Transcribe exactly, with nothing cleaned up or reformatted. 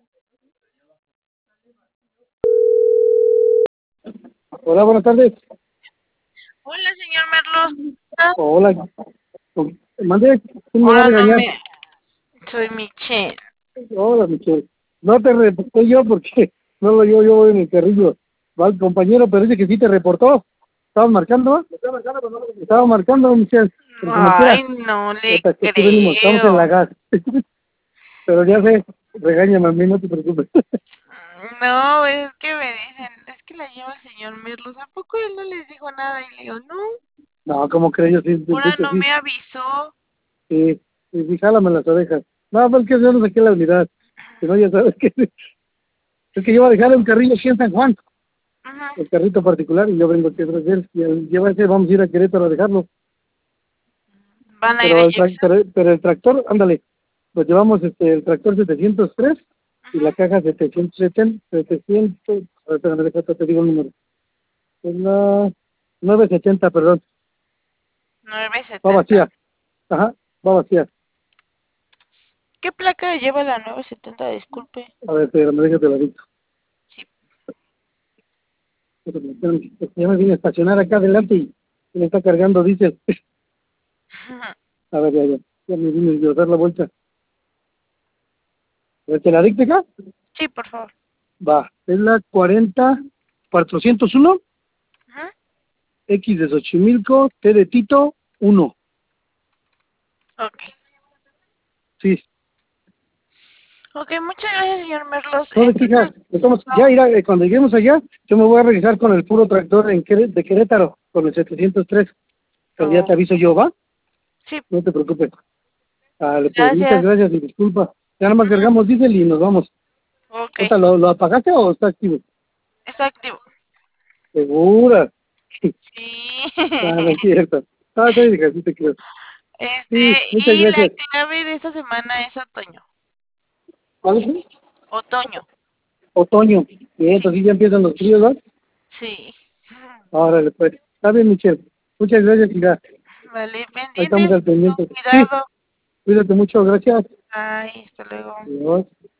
Hola, buenas tardes. Hola, señor Merlos. Ah, Hola. Mandé, ¿quién me va a Hola, no regañar? me... Soy Michelle. Hola, Michelle. No te reporté yo porque no lo yo, yo voy en el carrillo. Va el compañero, pero dice que sí te reportó. ¿Estabas marcando? ¿Va? Estaba marcando, Michelle. Pero como Ay, quiera. no le Hasta que aquí venimos, estamos en la creo. gas. Pero ya sé, regáñame a mí, no te preocupes. No, es que me dicen, es que la lleva el señor Merlos. ¿A poco él no les dijo nada? Y le digo, no, No, como creo yo, sí, de ahora hecho no sí. me avisó. Sí, sí, sí, jálame las orejas. No, pues que yo no saqué la unidad. Si no, ya sabes que es que yo voy a dejar un carrillo aquí en San Juan. Ujú. El carrito particular y yo vengo aquí atrás de él y al llevarse vamos a ir a Querétaro a dejarlo, Van a ir a pero el, tra- Jackson. pero, pero el tractor, ándale, lo llevamos este, el tractor setecientos tres y Ujú. la caja setecientos setenta, setecientos, a ver, espérame, déjate, te digo el número, es la novecientos setenta, perdón, nueve va setenta. vacía, ajá, va vacía, ¿Qué placa lleva la nueve setenta? Disculpe. a ver, espérame, déjate la dicto, Sí. ya me vine a estacionar acá adelante y me está cargando, dice, a ver, ya, ya, ya me vine a dar la vuelta, a ver, ¿te la dicte acá? Sí, por favor. Va, es la cuarenta cuatrocientos uno Ujú. X de Xochimilco, T de Tito, uno. Ok. Sí, Ok, muchas gracias, señor Merlos. no de quejas. Entonces, Estamos, ya vamos. irá, eh, cuando lleguemos allá, yo me voy a regresar con el puro tractor en Queré- de Querétaro, con el setecientos tres. Pero ya te Oh, aviso yo, ¿va? sí, No te preocupes. Vale, pues muchas gracias. gracias y disculpa. Ya nada más Ujú. cargamos diésel y nos vamos. Ok, Ahorita, ¿Lo, ¿Lo apagaste o está activo? está activo. Segura. Sí. Ah, no es cierto. Ah, estoy de sí te creo. Este, Sí, muchas y la gracias. clave de esta semana es otoño. ¿Cuál es? Otoño. Otoño. Bien, Sí, entonces ya empiezan los fríos, ¿no? sí. Órale, pues. Está bien, Michelle. Muchas gracias, hija. Vale, Ahí estamos pendientes, al con pendiente. Sí, cuidado. cuídate mucho, gracias. Ay, hasta luego. Adiós.